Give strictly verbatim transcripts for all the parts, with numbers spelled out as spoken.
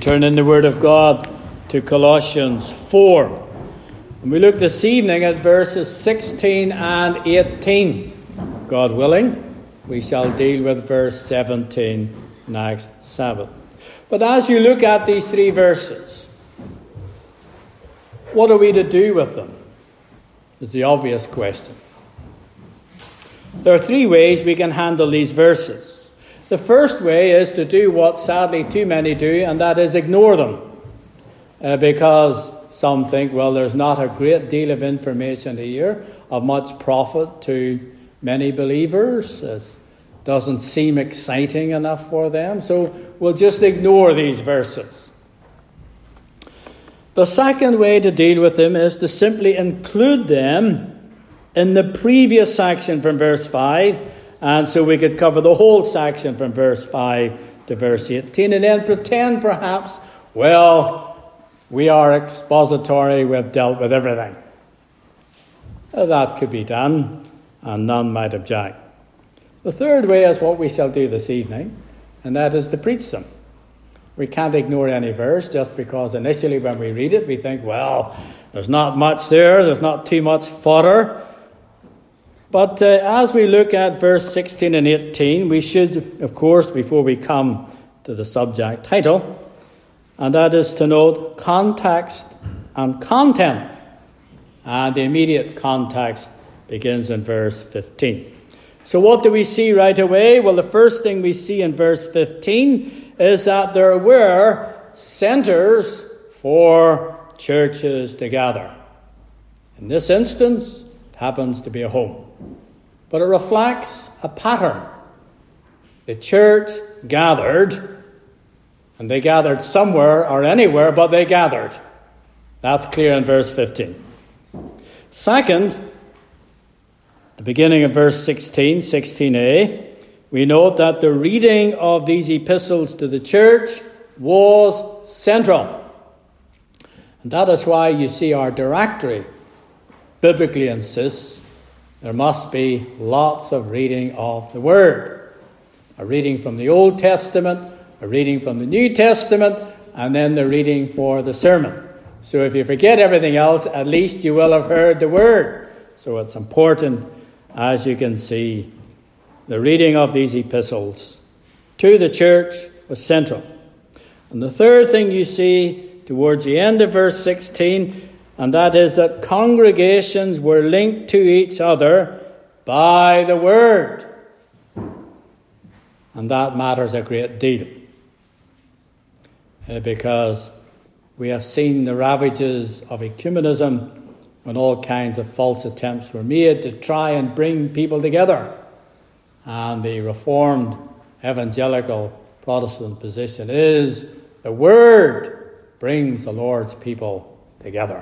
turn in the Word of God to Colossians four. And we look this evening at verses sixteen and eighteen. God willing, we shall deal with verse seventeen next Sabbath. But as you look at these three verses, what are we to do with them? Is the obvious question. There are three ways we can handle these verses. The first way is to do what sadly too many do, and that is ignore them. Uh, because some think, well, there's not a great deal of information here of much profit to many believers. It doesn't seem exciting enough for them, so we'll just ignore these verses. The second way to deal with them is to simply include them in the previous section from verse five, and so we could cover the whole section from verse five to verse eighteen, and then pretend perhaps, well, we are expository, we've dealt with everything. Well, that could be done, and none might object. The third way is what we shall do this evening, and that is to preach them. We can't ignore any verse just because initially when we read it we think, well, there's not much there, there's not too much fodder. But uh, as we look at verse sixteen and eighteen, we should, of course, before we come to the subject title, and that is to note context and content. And the immediate context begins in verse fifteen. So what do we see right away? Well, the first thing we see in verse fifteen is that there were centers for churches to gather. In this instance, it happens to be a home. But it reflects a pattern. The church gathered, and they gathered somewhere or anywhere, but they gathered. That's clear in verse fifteen. Second, the beginning of verse sixteen, sixteen a, we note that the reading of these epistles to the church was central. And that is why you see our directory biblically insists there must be lots of reading of the Word. A reading from the Old Testament, a reading from the New Testament, and then the reading for the sermon. So if you forget everything else, at least you will have heard the Word. So it's important, as you can see, the reading of these epistles to the church was central. And the third thing you see towards the end of verse sixteen, and that is that congregations were linked to each other by the Word. And that matters a great deal. Uh, because we have seen the ravages of ecumenism when all kinds of false attempts were made to try and bring people together. And the Reformed evangelical Protestant position is the Word brings the Lord's people together.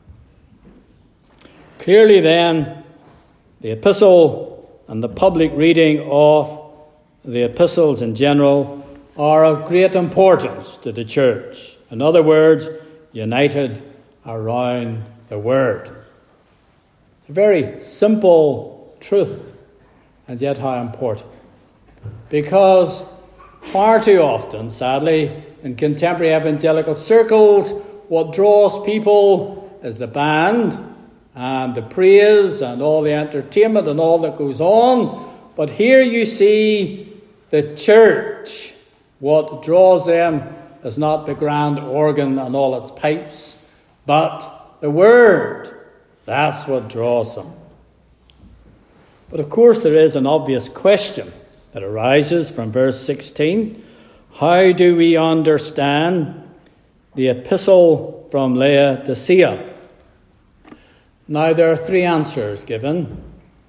Clearly then, the epistle and the public reading of the epistles in general are of great importance to the church. In other words, united around the Word. It's a very simple truth, and yet how important. Because far too often, sadly, in contemporary evangelical circles, what draws people is the band and the praise and all the entertainment and all that goes on. But here you see the church. What draws them is not the grand organ and all its pipes, but the Word. That's what draws them. But of course there is an obvious question that arises from verse sixteen. How do we understand the epistle from Laodicea? Now there are three answers given,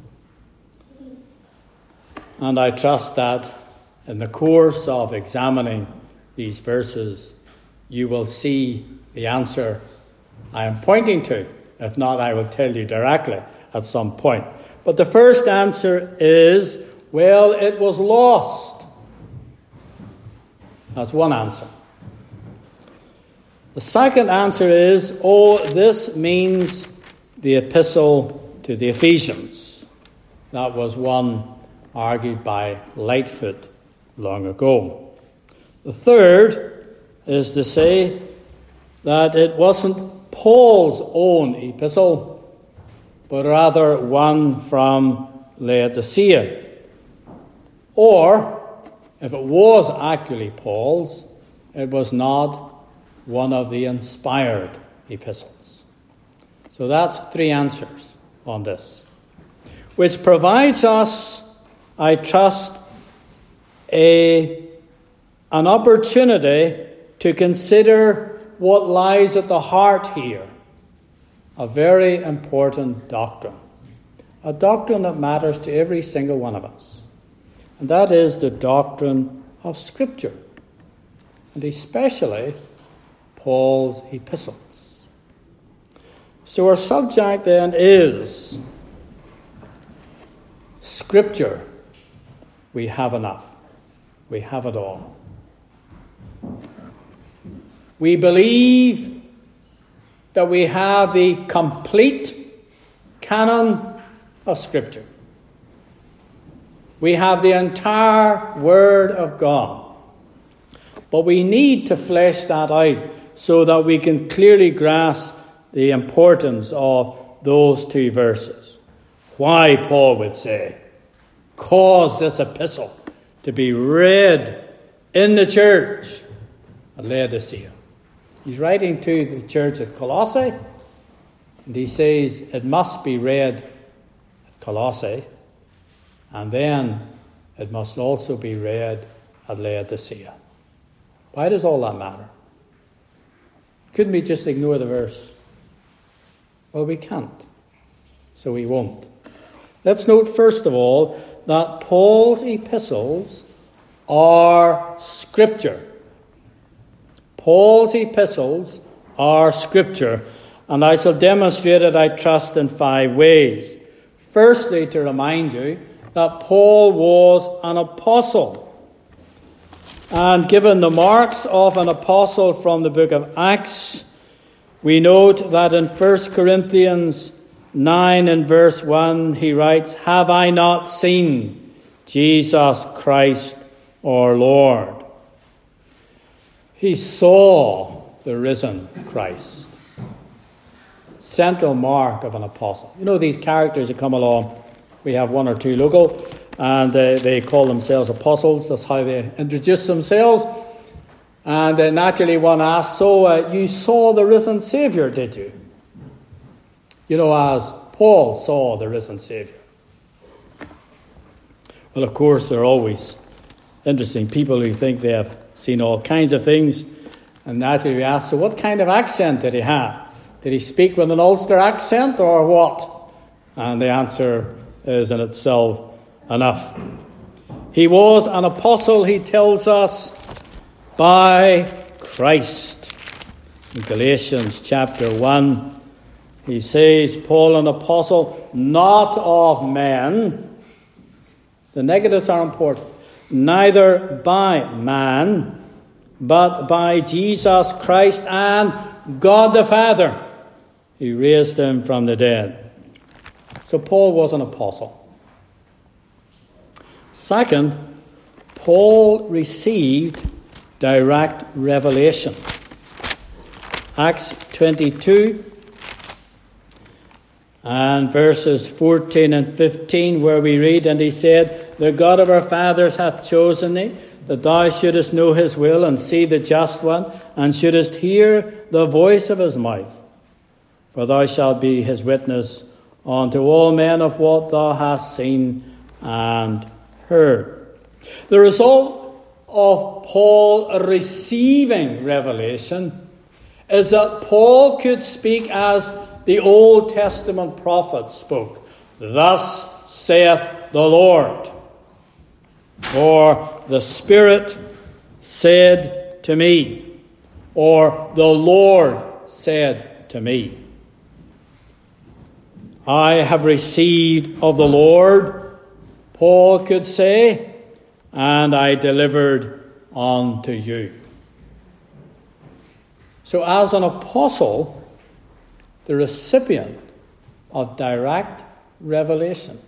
and I trust that in the course of examining these verses you will see the answer I am pointing to. If not, I will tell you directly at some point. But the first answer is, well, it was lost. That's one answer. The second answer is, oh, this means the epistle to the Ephesians. That was one argued by Lightfoot long ago. The third is to say that it wasn't Paul's own epistle, but rather one from Laodicea. Or, if it was actually Paul's, it was not one of the inspired epistles. So that's three answers on this, which provides us, I trust, a, an opportunity to consider what lies at the heart here. A very important doctrine. A doctrine that matters to every single one of us. And that is the doctrine of Scripture. And especially Paul's epistles. So our subject then is Scripture. We have enough. We have it all. We believe that we have the complete canon of Scripture. We have the entire Word of God. But we need to flesh that out so that we can clearly grasp the importance of those two verses. Why, Paul would say, cause this epistle to be read in the church at Laodicea. He's writing to the church at Colossae, and he says it must be read at Colossae, and then it must also be read at Laodicea. Why does all that matter? Couldn't we just ignore the verse? Well, we can't, so we won't. Let's note first of all that Paul's epistles are Scripture. Paul's epistles are Scripture, and I shall demonstrate it, I trust, in five ways. Firstly, to remind you that Paul was an apostle. And given the marks of an apostle from the book of Acts, we note that in First Corinthians nine and verse one, he writes, "Have I not seen Jesus Christ our Lord?" He saw the risen Christ. Central mark of an apostle. You know these characters that come along. We have one or two local, and uh, they call themselves apostles. That's how they introduce themselves. And uh, naturally one asks, so uh, you saw the risen Saviour, did you? You know, as Paul saw the risen Saviour. Well, of course, there are always interesting people who think they have seen all kinds of things. And naturally we ask, so what kind of accent did he have? Did he speak with an Ulster accent or what? And the answer is in itself enough. He was an apostle, he tells us, by Christ. In Galatians chapter one, he says, Paul, an apostle, not of men. The negatives are important. Neither by man, but by Jesus Christ and God the Father. He raised him from the dead. So Paul was an apostle. Second, Paul received direct revelation. Acts twenty-two and verses fourteen and fifteen, where we read, "And he said, The God of our fathers hath chosen thee, that thou shouldest know his will, and see the just one, and shouldest hear the voice of his mouth. For thou shalt be his witness unto all men of what thou hast seen and heard." The result of Paul receiving revelation is that Paul could speak as the Old Testament prophet spoke. "Thus saith the Lord," or "the Spirit said to me," or "the Lord said to me." "I have received of the Lord," Paul could say, "and I delivered unto you." So as an apostle, the recipient of direct revelation.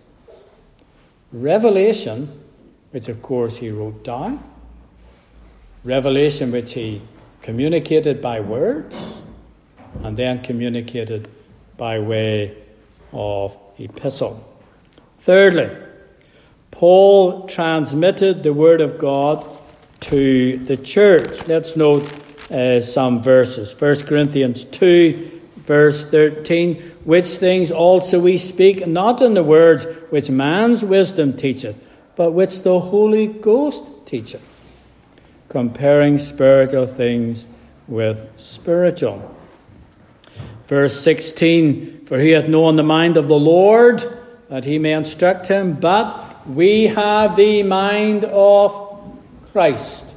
Revelation, which of course he wrote down. Revelation which he communicated by words and then communicated by way of epistle. Thirdly, Paul transmitted the word of God to the church. Let's note uh, some verses. First Corinthians two, verse thirteen, which things also we speak, not in the words which man's wisdom teacheth, but which the Holy Ghost teacheth, comparing spiritual things with spiritual. Verse sixteen, for he hath known the mind of the Lord, that he may instruct him, but we have the mind of Christ.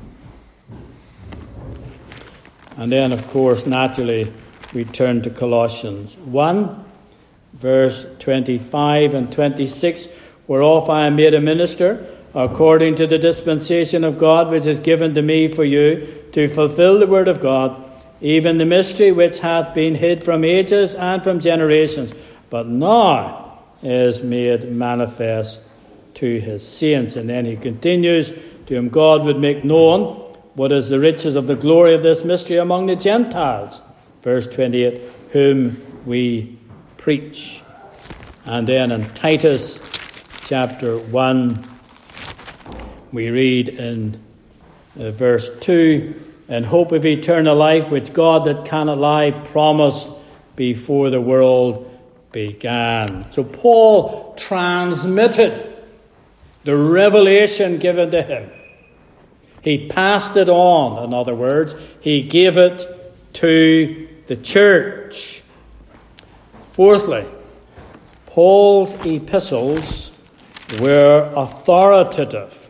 And then, of course, naturally, we turn to Colossians one, verse twenty-five and twenty-six, whereof I am made a minister, according to the dispensation of God, which is given to me for you, to fulfill the word of God, even the mystery which hath been hid from ages and from generations, but now is made manifest to his saints. And then he continues, to whom God would make known what is the riches of the glory of this mystery among the Gentiles. Verse twenty-eight, whom we preach. And then in Titus chapter one, we read in uh, verse two, in hope of eternal life, which God that cannot lie promised before the world began. So Paul transmitted the revelation given to him. He passed it on, in other words. He gave it to the church. Fourthly, Paul's epistles were authoritative.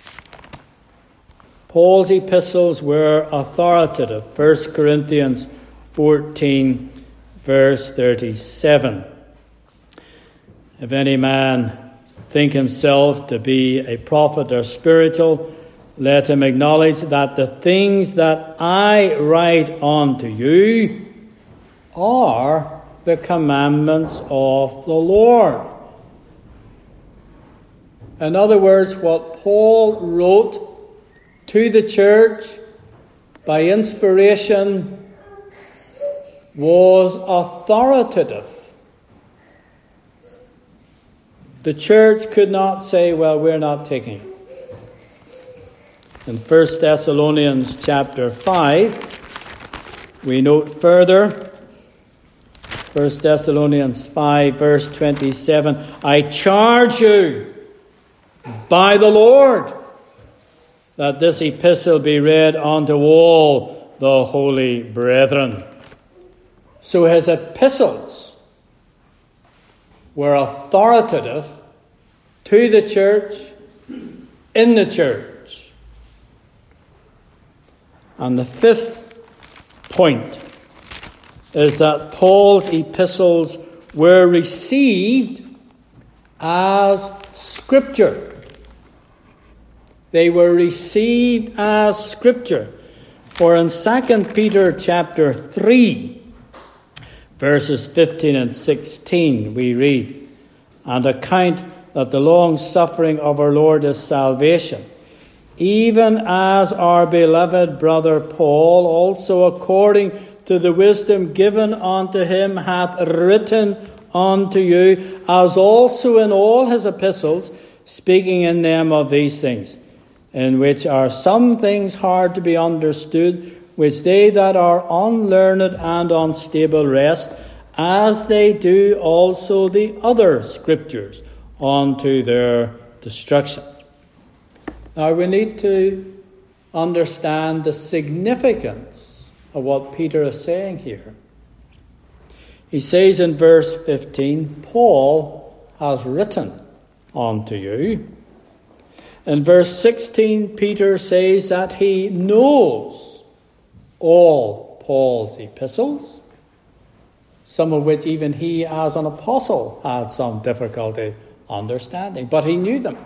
Paul's epistles were authoritative. First Corinthians fourteen, verse thirty-seven. If any man think himself to be a prophet or spiritual, let him acknowledge that the things that I write unto you are the commandments of the Lord. In other words, what Paul wrote to the church by inspiration was authoritative. The church could not say, well, we're not taking it. In First Thessalonians chapter five, we note further, First Thessalonians five, verse twenty-seven, I charge you by the Lord that this epistle be read unto all the holy brethren. So his epistles were authoritative to the church, in the church. And the fifth point is that Paul's epistles were received as Scripture. They were received as Scripture. For in Second Peter chapter three, verses fifteen and sixteen, we read, and account that the long suffering of our Lord is salvation, even as our beloved brother Paul also according to the wisdom given unto him hath written unto you, as also in all his epistles, speaking in them of these things, in which are some things hard to be understood, which they that are unlearned and unstable wrest, as they do also the other scriptures, unto their destruction. Now we need to understand the significance of what Peter is saying here. He says in verse fifteen, Paul has written unto you. In verse sixteen, Peter says that he knows all Paul's epistles, some of which even he as an apostle had some difficulty understanding, but he knew them.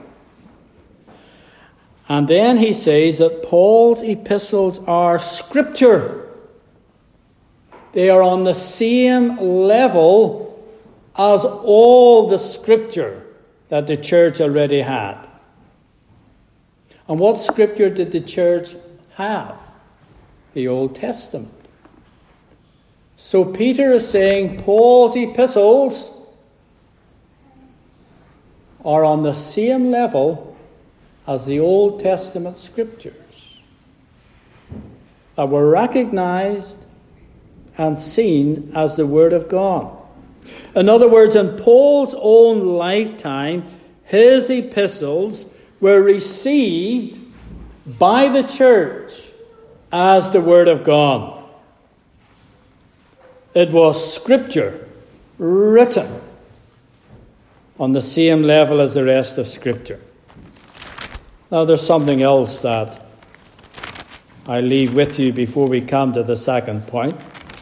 And then he says that Paul's epistles are Scripture. They are on the same level as all the Scripture that the church already had. And what Scripture did the church have? the Old Testament. So Peter is saying Paul's epistles are on the same level as the Old Testament scriptures that were recognized and seen as the Word of God. In other words, in Paul's own lifetime, his epistles were received by the church as the Word of God. It was Scripture written on the same level as the rest of Scripture. Now there's something else that I leave with you before we come to the second point.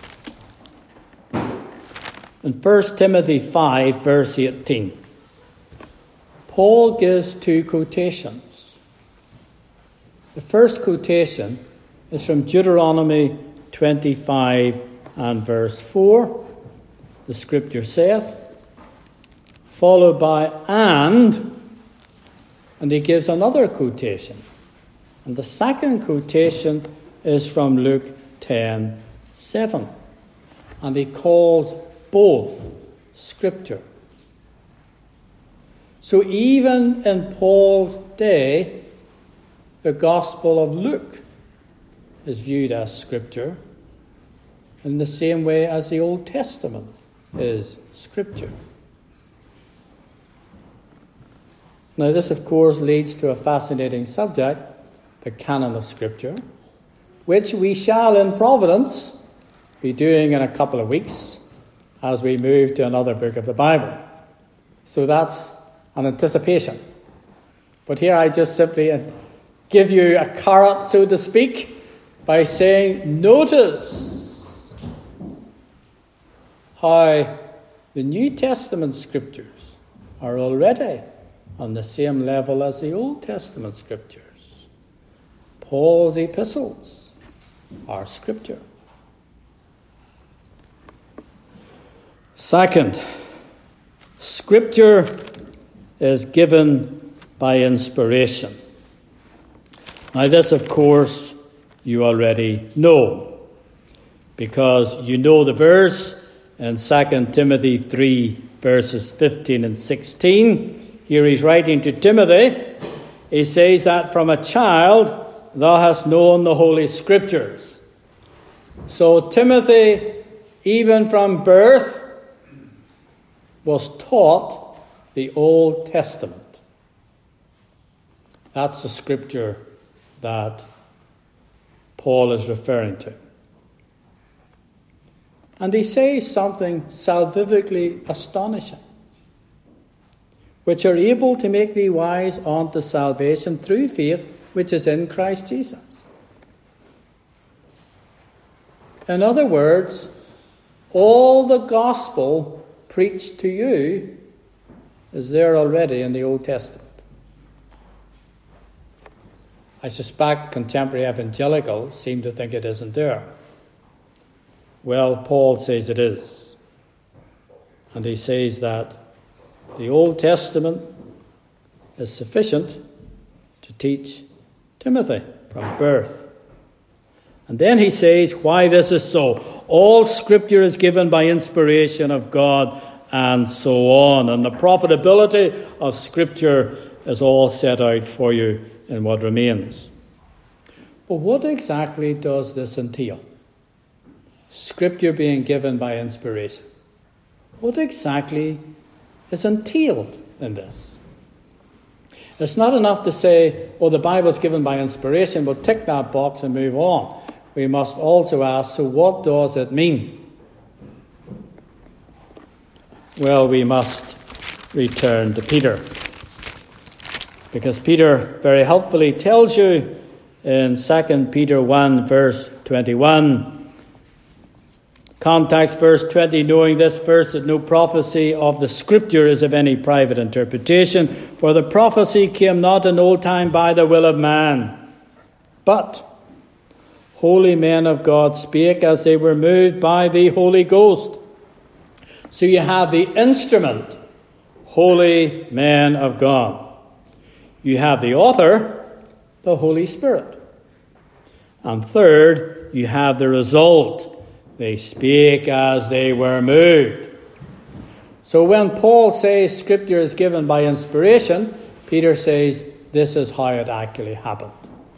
In First Timothy five, verse eighteen, Paul gives two quotations. The first quotation is from Deuteronomy twenty-five and verse four. The scripture saith, followed by and, and he gives another quotation. And the second quotation is from Luke ten seven. And he calls both scripture. So even in Paul's day, the Gospel of Luke is viewed as scripture in the same way as the Old Testament is scripture. Now this, of course, leads to a fascinating subject, the canon of Scripture, which we shall in Providence be doing in a couple of weeks as we move to another book of the Bible. So that's an anticipation. But here I just simply give you a carrot, so to speak, by saying, notice how the New Testament scriptures are already on the same level as the Old Testament scriptures. Paul's epistles are scripture. Second, scripture is given by inspiration. Now this, of course, you already know, because you know the verse in Second Timothy three, verses fifteen and sixteen. Here he's writing to Timothy. He says that from a child thou hast known the Holy Scriptures. So Timothy, even from birth, was taught the Old Testament. That's the scripture that Paul is referring to. And he says something salvifically astonishing, which are able to make thee wise unto salvation through faith which is in Christ Jesus. In other words, all the gospel preached to you is there already in the Old Testament. I suspect contemporary evangelicals seem to think it isn't there. Well, Paul says it is. And he says that the Old Testament is sufficient to teach Timothy from birth. And then he says why this is so. All scripture is given by inspiration of God, and so on. And the profitability of scripture is all set out for you in what remains. But what exactly does this entail? Scripture being given by inspiration. What exactly is entailed in this? It's not enough to say, well, the Bible is given by inspiration, we'll tick that box and move on. We must also ask, so what does it mean? Well, we must return to Peter. Because Peter very helpfully tells you in Second Peter one, verse twenty-one, context verse twenty, knowing this first, that no prophecy of the Scripture is of any private interpretation, for the prophecy came not in old time by the will of man, but holy men of God spake as they were moved by the Holy Ghost. So you have the instrument, holy men of God. You have the author, the Holy Spirit. And third, you have the result. They spake as they were moved. So when Paul says Scripture is given by inspiration, Peter says this is how it actually happened.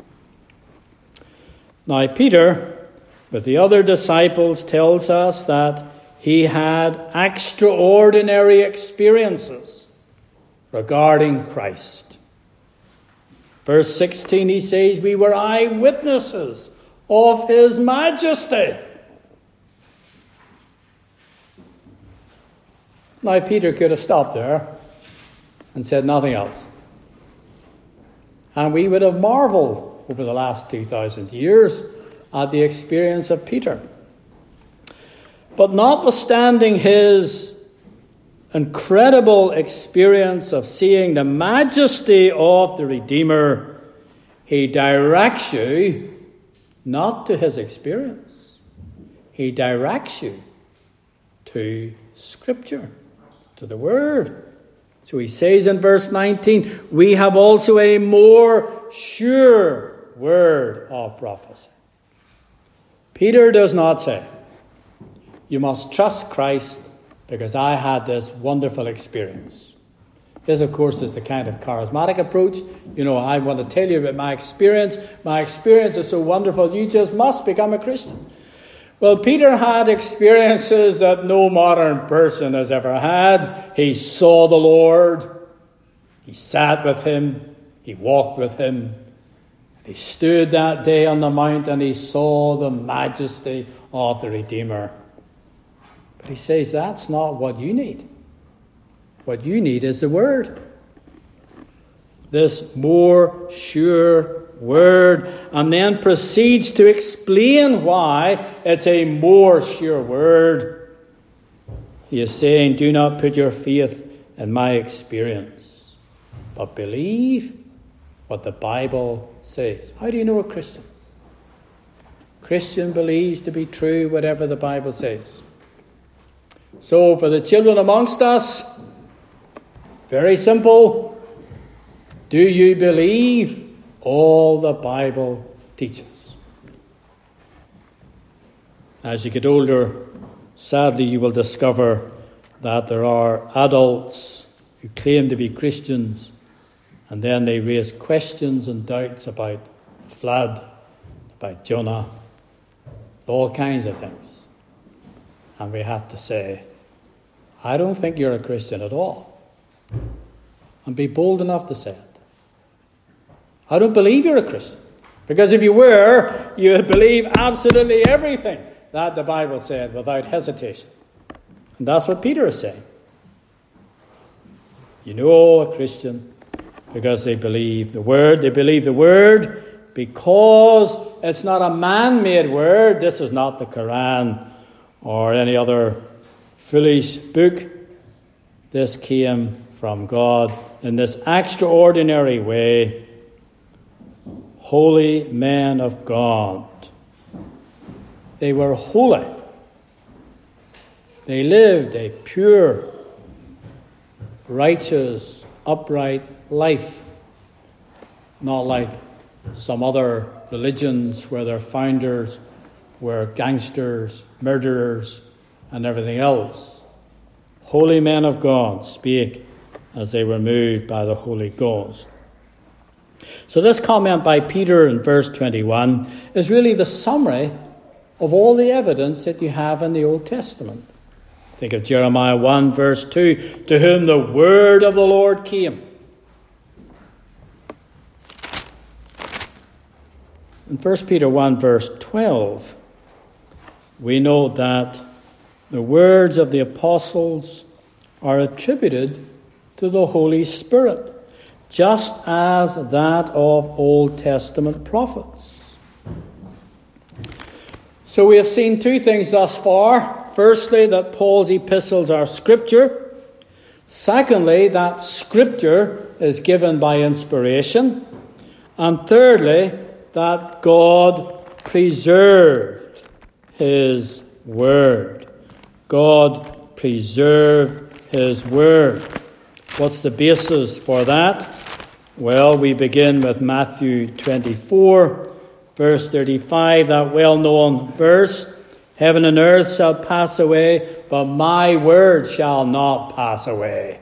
Now Peter, with the other disciples, tells us that he had extraordinary experiences regarding Christ. Verse sixteen, he says, we were eyewitnesses of his majesty. Now, Peter could have stopped there and said nothing else. And we would have marveled over the last two thousand years at the experience of Peter. But notwithstanding his incredible experience of seeing the majesty of the Redeemer, he directs you not to his experience. He directs you to Scripture, to the Word. So he says in verse nineteen, we have also a more sure word of prophecy. Peter does not say, you must trust Christ because I had this wonderful experience. This, of course, is the kind of charismatic approach. You know, I want to tell you about my experience. My experience is so wonderful, you just must become a Christian. Well, Peter had experiences that no modern person has ever had. He saw the Lord. He sat with him. He walked with him. He stood that day on the mount and he saw the majesty of the Redeemer. But he says that's not what you need. What you need is the Word. This more sure word, and then proceeds to explain why it's a more sure word. He is saying, do not put your faith in my experience, but believe what the Bible says. How do you know a Christian? Christian believes to be true whatever the Bible says. So for the children amongst us, very simple. Do you believe all the Bible teaches? As you get older, sadly you will discover that there are adults who claim to be Christians and then they raise questions and doubts about the flood, about Jonah, all kinds of things. And we have to say, I don't think you're a Christian at all. And be bold enough to say it. I don't believe you're a Christian. Because if you were, you would believe absolutely everything that the Bible said without hesitation. And that's what Peter is saying. You know a Christian because they believe the Word. They believe the Word because it's not a man-made word. This is not the Quran or any other foolish book. This came from God in this extraordinary way. Holy men of God. They were holy. They lived a pure, righteous, upright life. Not like some other religions where their founders were gangsters, murderers, and everything else. Holy men of God spake as they were moved by the Holy Ghost. So this comment by Peter in verse twenty-one is really the summary of all the evidence that you have in the Old Testament. Think of Jeremiah one verse two, to whom the word of the Lord came. In First Peter one verse twelve, we know that the words of the apostles are attributed to the Holy Spirit, just as that of Old Testament prophets. So we have seen two things thus far. Firstly, that Paul's epistles are Scripture. Secondly, that Scripture is given by inspiration. And thirdly, that God preserved His Word. God preserved His Word. What's the basis for that? Well, we begin with Matthew twenty-four verse thirty-five, that well-known verse, heaven and earth shall pass away, but my word shall not pass away.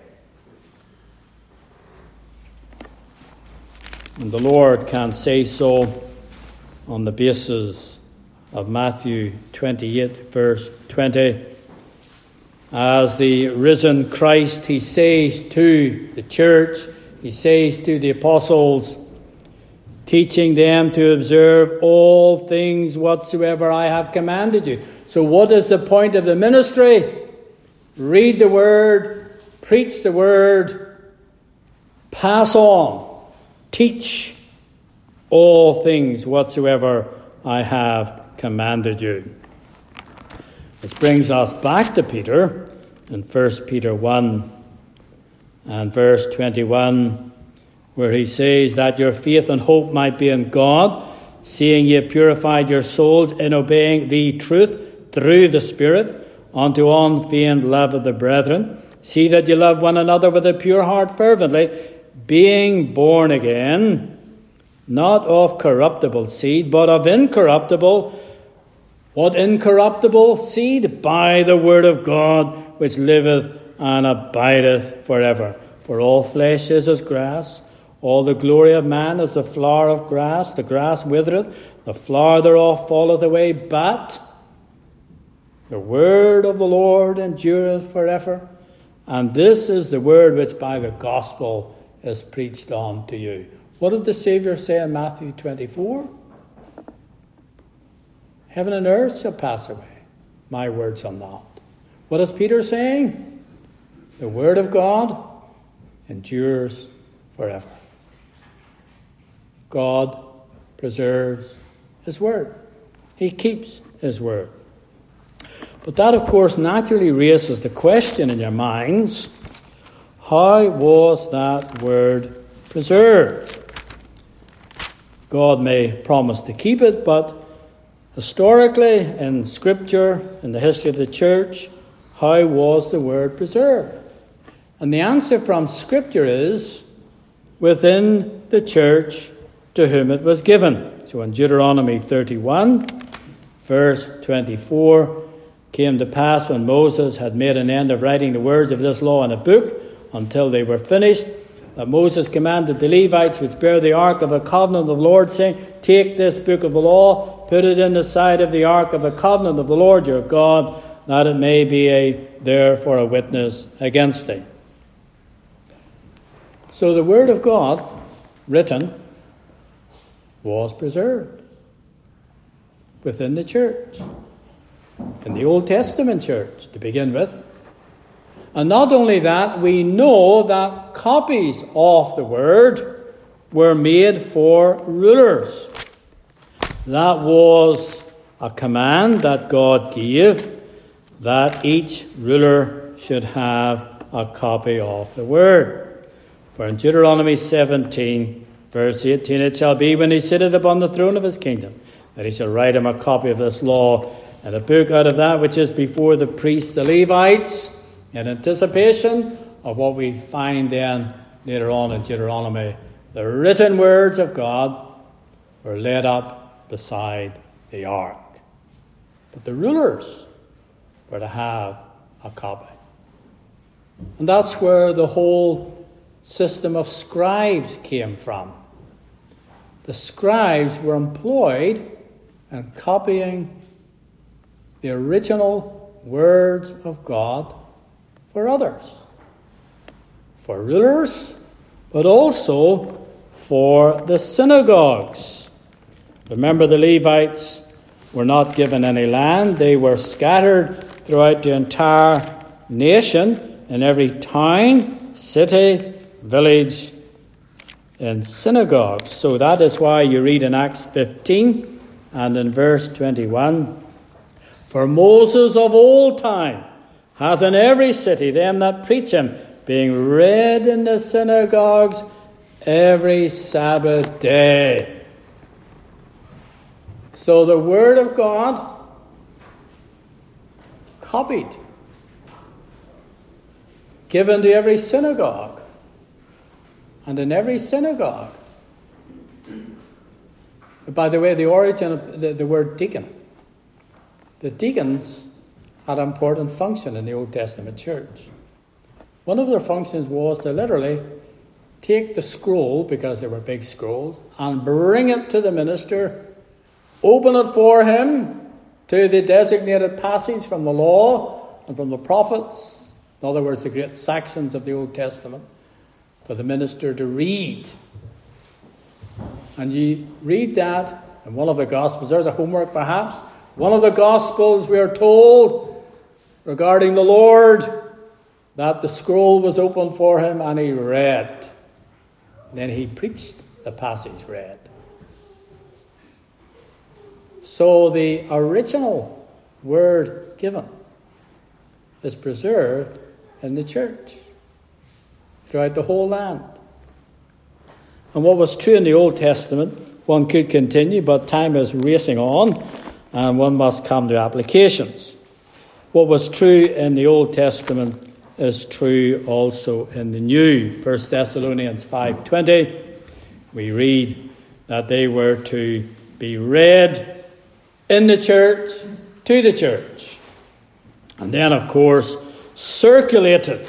And the Lord can say so on the basis of Matthew twenty-eight, verse twenty. As the risen Christ, he says to the church, he says to the apostles, teaching them to observe all things whatsoever I have commanded you. So what is the point of the ministry? Read the word, preach the word, pass on, teach all things whatsoever I have commanded you. This brings us back to Peter in First Peter one and verse twenty-one, where he says that your faith and hope might be in God, seeing ye have purified your souls in obeying the truth through the Spirit, unto unfeigned love of the brethren. See that you love one another with a pure heart fervently, being born again, not of corruptible seed, but of incorruptible. What incorruptible seed? By the word of God, which liveth and abideth forever. For all flesh is as grass, all the glory of man is the flower of grass. The grass withereth, the flower thereof falleth away, but the word of the Lord endureth forever. And this is the word which by the gospel is preached unto you. What did the Saviour say in Matthew twenty-four? Heaven and earth shall pass away, my word shall not. What is Peter saying? The word of God endures forever. God preserves his word. He keeps his word. But that, of course, naturally raises the question in your minds, how was that word preserved? God may promise to keep it, but historically, in Scripture, in the history of the church, how was the word preserved? And the answer from Scripture is within the church to whom it was given. So in Deuteronomy thirty-one, verse twenty-four, came to pass when Moses had made an end of writing the words of this law in a book until they were finished, that Moses commanded the Levites which bear the ark of the covenant of the Lord, saying, take this book of the law, put it in the side of the ark of the covenant of the Lord your God, that it may be a, there for a witness against thee. So the word of God, written, was preserved within the church, in the Old Testament church to begin with. And not only that, we know that copies of the word were made for rulers. That was a command that God gave, that each ruler should have a copy of the word. For in Deuteronomy seventeen, verse eighteen, it shall be when he sitteth upon the throne of his kingdom, that he shall write him a copy of this law, and a book out of that which is before the priests, the Levites, in anticipation of what we find then later on in Deuteronomy. The written words of God were laid up beside the ark. But the rulers were to have a copy. And that's where the whole system of scribes came from. The scribes were employed in copying the original words of God for others, for rulers, but also for the synagogues. Remember, the Levites were not given any land. They were scattered throughout the entire nation, in every town, city, village, and synagogue. So that is why you read in Acts fifteen and in verse twenty-one, for Moses of old time hath in every city them that preach him, being read in the synagogues every Sabbath day. So the word of God copied, given to every synagogue. And in every synagogue, By the way, the origin of the, the word deacon. The deacons had an important function in the Old Testament church. One of their functions was to literally take the scroll, because they were big scrolls, and bring it to the minister, open it for him to the designated passage from the law and from the prophets, in other words, the great sections of the Old Testament, for the minister to read. And you read that in one of the Gospels. There's a homework perhaps. One of the Gospels, we are told regarding the Lord that the scroll was opened for him and he read. Then he preached the passage read. So the original word given is preserved in the church throughout the whole land. And what was true in the Old Testament, one could continue, but time is racing on, and one must come to applications. What was true in the Old Testament is true also in the New. First Thessalonians five twenty, we read that they were to be read in the church, to the church. And then, of course, circulated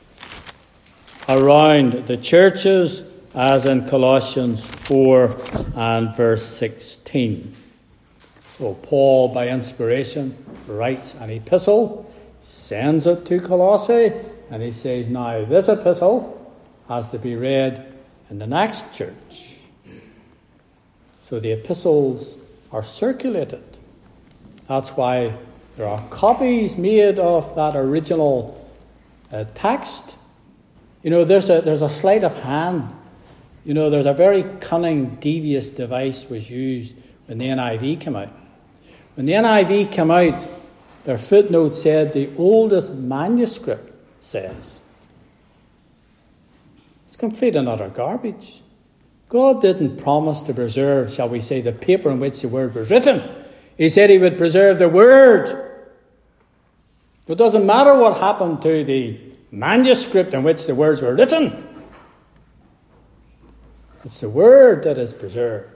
around the churches, as in Colossians four and verse sixteen. So Paul, by inspiration, writes an epistle, sends it to Colossae, and he says, now this epistle has to be read in the next church. So the epistles are circulated. That's why there are copies made of that original uh, text. You know, there's a there's a sleight of hand. You know, there's a very cunning, devious device was used when the N I V came out. When the N I V came out, their footnote said the oldest manuscript says. It's complete and utter garbage. God didn't promise to preserve, shall we say, the paper in which the word was written. He said he would preserve the word. It doesn't matter what happened to the manuscript in which the words were written. It's the word that is preserved.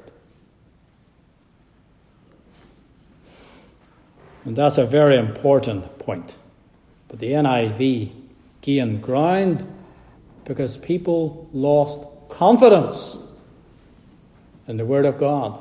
And that's a very important point. But the N I V gained ground because people lost confidence in the Word of God.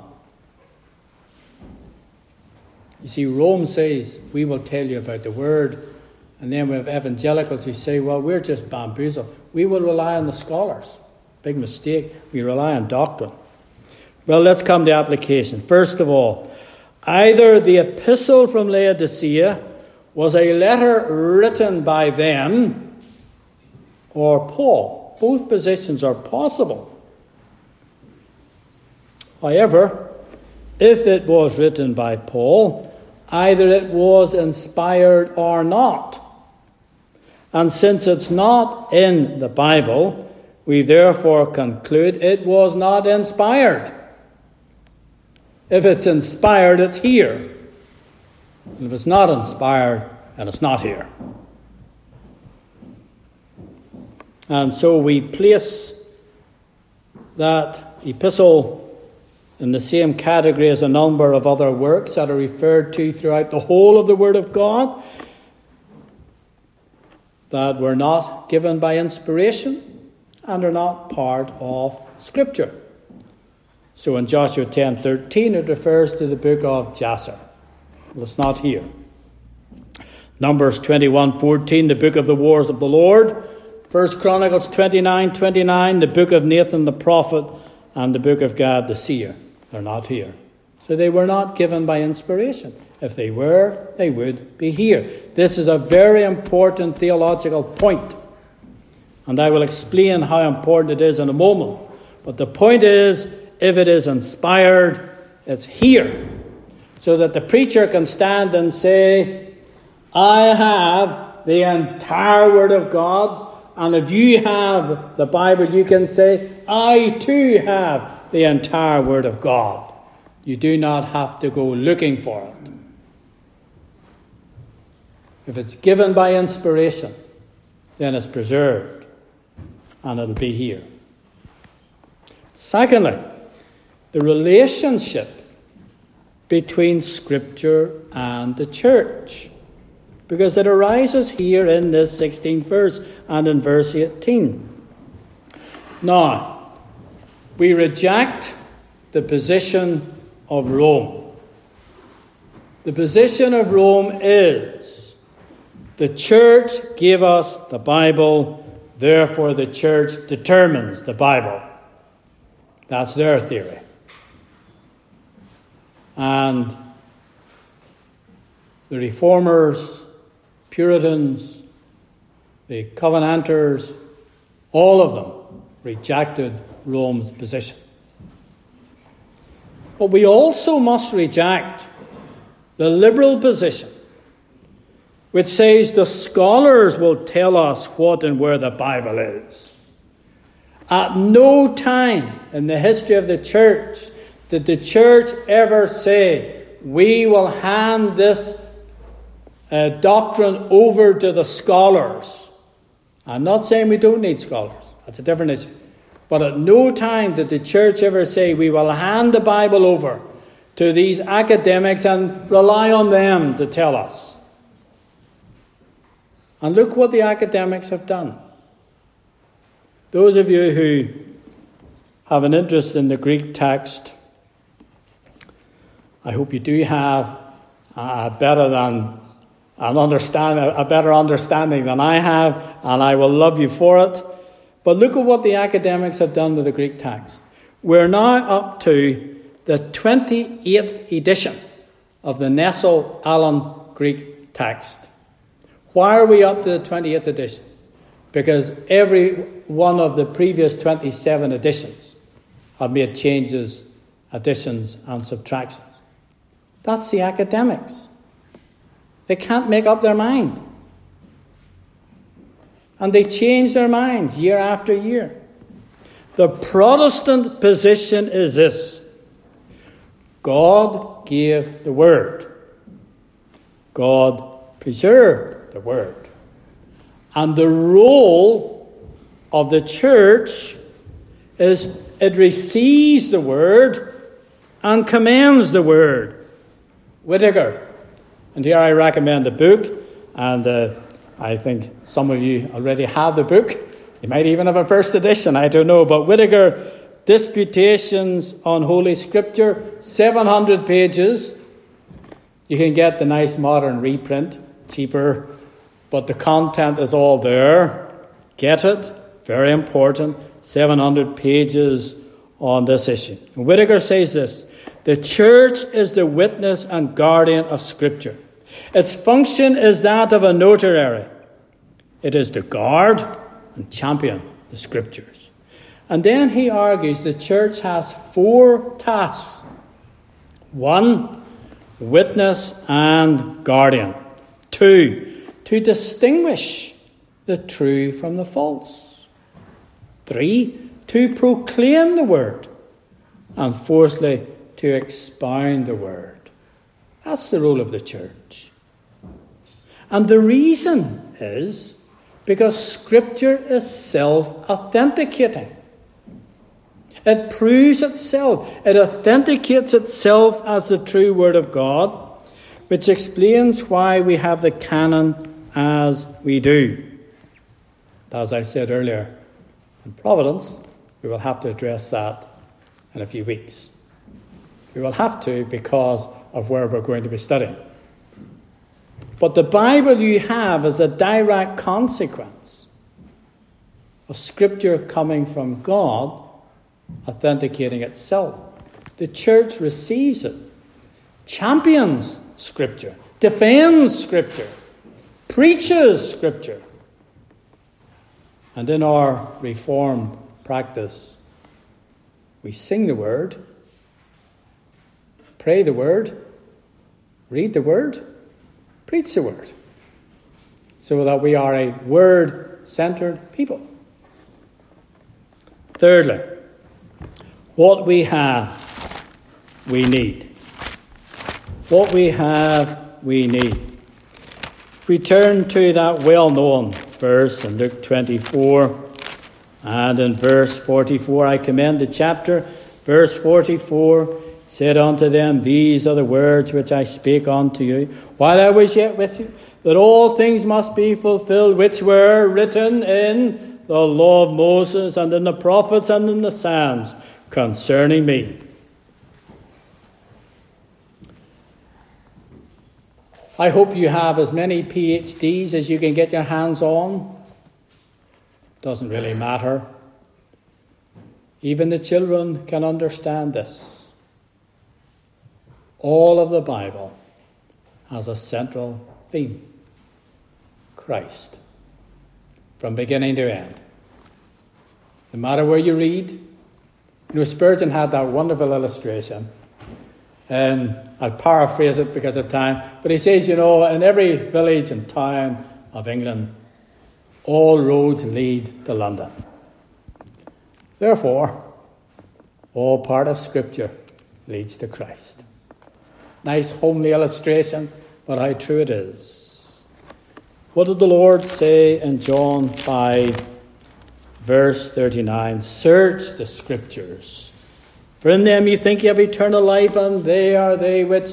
You see, Rome says, we will tell you about the Word. And then we have evangelicals who say, well, we're just bamboozled. We will rely on the scholars. Big mistake. We rely on doctrine. Well, let's come to application. First of all, either the epistle from Laodicea was a letter written by them or Paul. Both positions are possible. However, if it was written by Paul, either it was inspired or not. And since it's not in the Bible, we therefore conclude it was not inspired. If it's inspired, it's here. And if it's not inspired, then it's not here. And so we place that epistle in the same category as a number of other works that are referred to throughout the whole of the Word of God that were not given by inspiration and are not part of Scripture. So in Joshua ten thirteen, it refers to the book of Jasher. Well, it's not here. Numbers twenty-one fourteen, the book of the wars of the Lord. First Chronicles twenty-nine twenty-nine, the book of Nathan the prophet, and the book of Gad the seer. They're not here. So they were not given by inspiration. If they were, they would be here. This is a very important theological point. And I will explain how important it is in a moment. But the point is, if it is inspired, it's here. So that the preacher can stand and say, I have the entire Word of God. And if you have the Bible, you can say, I too have the entire Word of God. You do not have to go looking for it. If it's given by inspiration, then it's preserved. And it'll be here. Secondly, the relationship between Scripture and the church, because it arises here in this sixteenth verse and in verse eighteen. Now, we reject the position of Rome. The position of Rome is the church gave us the Bible, therefore the church determines the Bible. That's their theory. And the Reformers, Puritans, the Covenanters, all of them rejected Rome's position. But we also must reject the liberal position, which says the scholars will tell us what and where the Bible is. At no time in the history of the church did the church ever say, we will hand this uh, doctrine over to the scholars. I'm not saying we don't need scholars. That's a different issue. But at no time did the church ever say, we will hand the Bible over to these academics and rely on them to tell us. And look what the academics have done. Those of you who have an interest in the Greek text, I hope you do have a better than an understand a better understanding than I have, and I will love you for it. But look at what the academics have done with the Greek text. We're now up to the twenty-eighth edition of the Nestle-Aland Greek text. Why are we up to the twenty-eighth edition? Because every one of the previous twenty-seven editions have made changes, additions, and subtractions. That's the academics. They can't make up their mind. And they change their minds year after year. The Protestant position is this: God gave the Word. God preserved the Word. And the role of the church is it receives the Word and commends the Word. Whittaker. And here I recommend the book, and uh, I think some of you already have the book. You might even have a first edition, I don't know. But Whittaker, Disputations on Holy Scripture, seven hundred pages. You can get the nice modern reprint, cheaper, but the content is all there. Get it, very important. seven hundred pages on this issue. And Whittaker says this: the church is the witness and guardian of Scripture. Its function is that of a notary. It is to guard and champion the Scriptures. And then he argues the church has four tasks. One, witness and guardian. Two, to distinguish the true from the false. Three, to proclaim the word. And fourthly, to expound the word. That's the role of the church. And the reason is because Scripture is self-authenticating. It proves itself. It authenticates itself as the true Word of God, which explains why we have the canon as we do. As I said earlier, in Providence, we will have to address that in a few weeks. We will have to because of where we're going to be studying. But the Bible you have is a direct consequence of Scripture coming from God, authenticating itself. The church receives it, champions Scripture, defends Scripture, preaches Scripture. And in our Reformed practice, we sing the Word, pray the Word, read the Word, preach the Word, so that we are a Word-centered people. Thirdly, what we have, we need. What we have, we need. If we turn to that well-known verse in Luke twenty-four and in verse forty-four, I commend the chapter. Verse forty-four, said unto them, These are the words which I spake unto you, while I was yet with you, that all things must be fulfilled, which were written in the law of Moses, and in the prophets, and in the Psalms, concerning me. I hope you have as many P H Ds as you can get your hands on. Doesn't really matter. Even the children can understand this. All of the Bible has a central theme. Christ. From beginning to end. No matter where you read. You know, Spurgeon had that wonderful illustration. And I'll paraphrase it because of time. But he says, you know, in every village and town of England, all roads lead to London. Therefore, all part of Scripture leads to Christ. Nice homely illustration, but how true it is. What did the Lord say in John five, verse thirty-nine? Search the Scriptures, for in them you think you have eternal life, and they are they which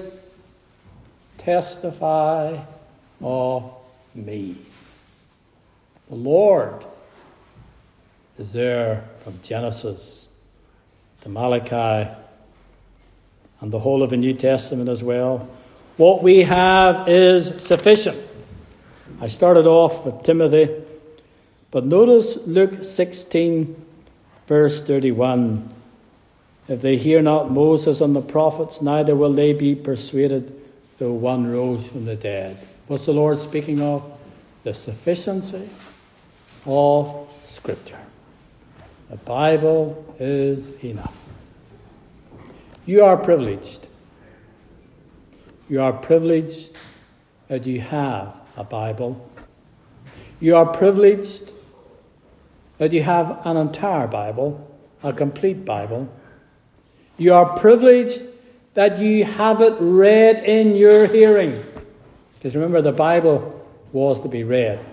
testify of me. The Lord is there from Genesis to Malachi and the whole of the New Testament as well. What we have is sufficient. I started off with Timothy, but notice Luke sixteen, verse thirty-one. If they hear not Moses and the prophets, neither will they be persuaded, though one rose from the dead. What's the Lord speaking of? The sufficiency of Scripture. The Bible is enough. You are privileged. You are privileged that you have a Bible. You are privileged that you have an entire Bible, a complete Bible. You are privileged that you have it read in your hearing. Because remember, the Bible was to be read.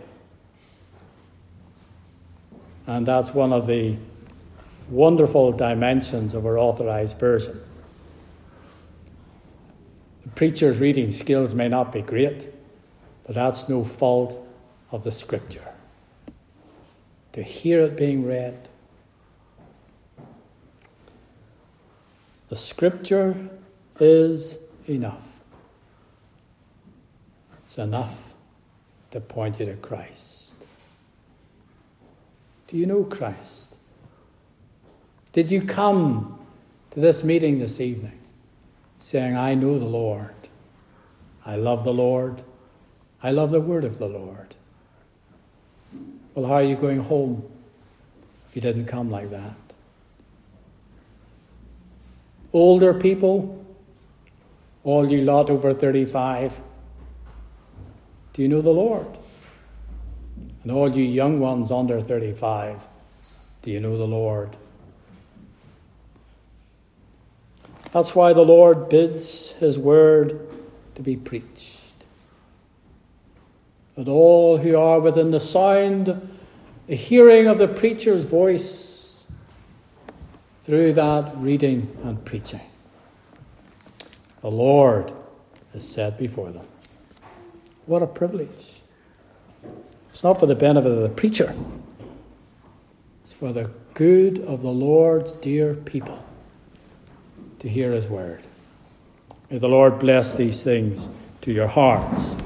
And that's one of the wonderful dimensions of our authorized version. The preacher's reading skills may not be great, but that's no fault of the Scripture. To hear it being read. The Scripture is enough. It's enough to point you to Christ. Do you know Christ? Did you come to this meeting this evening saying, I know the Lord. I love the Lord. I love the word of the Lord. Well, how are you going home if you didn't come like that? Older people, all you lot over thirty-five, do you know the Lord? And all you young ones under thirty-five, do you know the Lord? That's why the Lord bids his word to be preached. That all who are within the sound, the hearing of the preacher's voice, through that reading and preaching, the Lord is set before them. What a privilege. It's not for the benefit of the preacher. It's for the good of the Lord's dear people to hear his word. May the Lord bless these things to your hearts.